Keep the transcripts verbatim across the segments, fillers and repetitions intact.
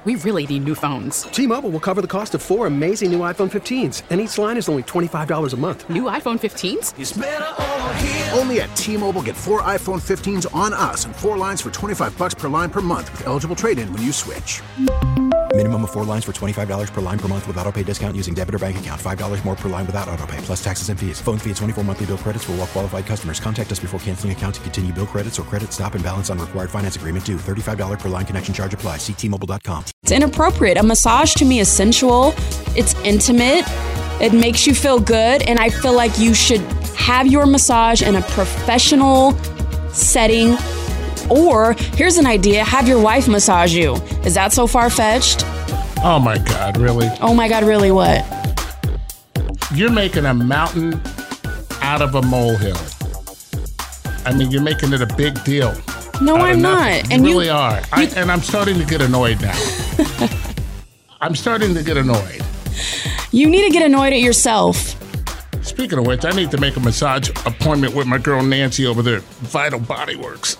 We really need new phones. T-Mobile will cover the cost of four amazing new iPhone fifteens, and each line is only twenty-five dollars a month. New iPhone fifteens? It's better over here. Only at T-Mobile, get four iPhone fifteens on us and four lines for twenty-five dollars per line per month with eligible trade-in when you switch. Minimum of four lines for twenty-five dollars per line per month with autopay discount using debit or bank account. five dollars more per line without autopay, plus taxes and fees. Phone fee at twenty-four monthly bill credits for well-qualified customers. Contact us before canceling account to continue bill credits or credit stop and balance on required finance agreement due. thirty-five dollars per line connection charge applies. See T Mobile dot com. It's inappropriate. A massage to me is sensual. It's intimate. It makes you feel good. And I feel like you should have your massage in a professional setting. Or, here's an idea, have your wife massage you. Is that so far-fetched? Oh, my God, really? Oh, my God, really what? You're making a mountain out of a molehill. I mean, you're making it a big deal. No, I'm not. You And really you, are. You, I, and I'm starting to get annoyed now. I'm starting to get annoyed. You need to get annoyed at yourself. Speaking of which, I need to make a massage appointment with my girl Nancy over there at Vital Body Works.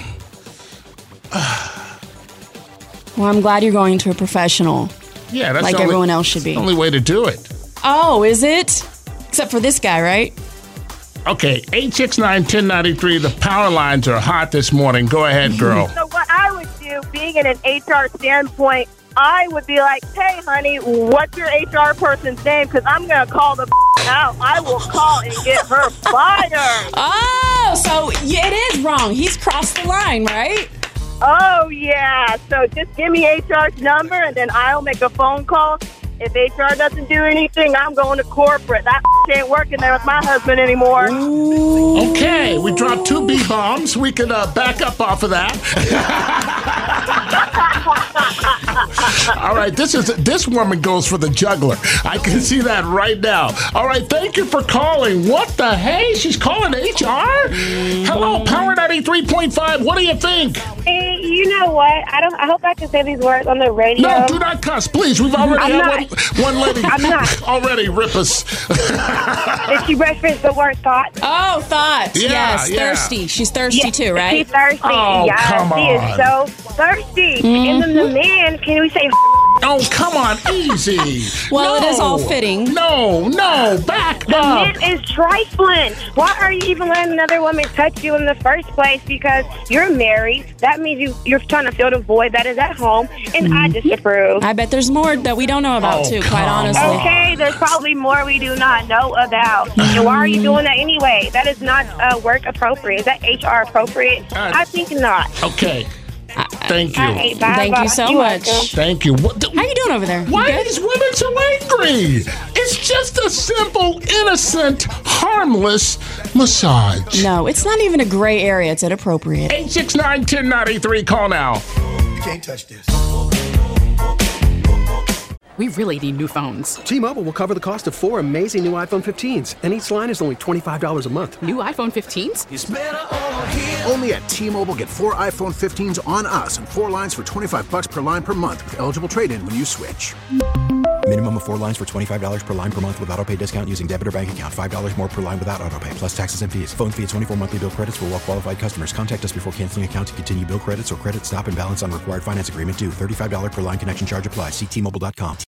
Well, I'm glad you're going to a professional. Yeah, that's like the only, everyone else should be. The only way to do it. Oh, is it? Except for this guy, right? Okay, eight six nine, one zero nine three. The power lines are hot this morning. Go ahead, girl. So what I would do, being in an H R standpoint, I would be like, hey, honey, what's your H R person's name? Because I'm going to call the out. I will call and get her fired. Oh, so yeah, it is wrong. He's crossed the line, right? Oh, yeah. So just give me H R's number, and then I'll make a phone call. If H R doesn't do anything, I'm going to corporate. That ain't working there with my husband anymore. Ooh. Okay, we dropped two B-bombs. We can uh, back up off of that. All right, this is this woman goes for the juggler. I can see that right now. All right, thank you for calling. What the hey? She's calling H R? Hello, Power ninety-three point five. What do you think? Hey, you know what? I don't. I hope I can say these words on the radio. No, do not cuss, please. We've already I'm had not. one, one lady I'm not. already rip us. Did she reference the word thought? Oh, thought. Yeah, yes, yeah. thirsty. She's thirsty Yeah, too, right? She's thirsty. Oh, yes, come she on. is so thirsty. Mm-hmm. And then the man, can we say? Oh, come on, easy. Well, no. it is all fitting. No, no, back The up. man is trifling. Why are you even letting another woman touch you in the first place? Because you're married. That means you, you're trying to fill the void that is at home, and I disapprove. I bet there's more that we don't know about Oh, too, come quite honestly. on. Okay, there's probably more we do not know about. And why are you doing that anyway? That is not uh, work appropriate. Is that H R appropriate? Uh, I think not. Okay. Thank you. All right, bye, Thank bye. you so You're much. welcome. Thank you. What the, How you doing over there? You why are good? these women so angry? It's just a simple, innocent, harmless massage. No, it's not even a gray area. It's inappropriate. eight six nine, one zero nine three. Call now. You can't touch this. We really need new phones. T-Mobile will cover the cost of four amazing new iPhone fifteens, and each line is only twenty-five dollars a month. New iPhone fifteens? It's better over here. Only at T-Mobile, get four iPhone fifteens on us and four lines for twenty-five dollars per line per month with eligible trade-in when you switch. Minimum of four lines for twenty-five dollars per line per month with autopay discount using debit or bank account. five dollars more per line without autopay, plus taxes and fees. Phone fee at twenty-four monthly bill credits for well-qualified customers. Contact us before canceling account to continue bill credits or credit stop and balance on required finance agreement due. thirty-five dollars per line connection charge applies. See T Mobile dot com.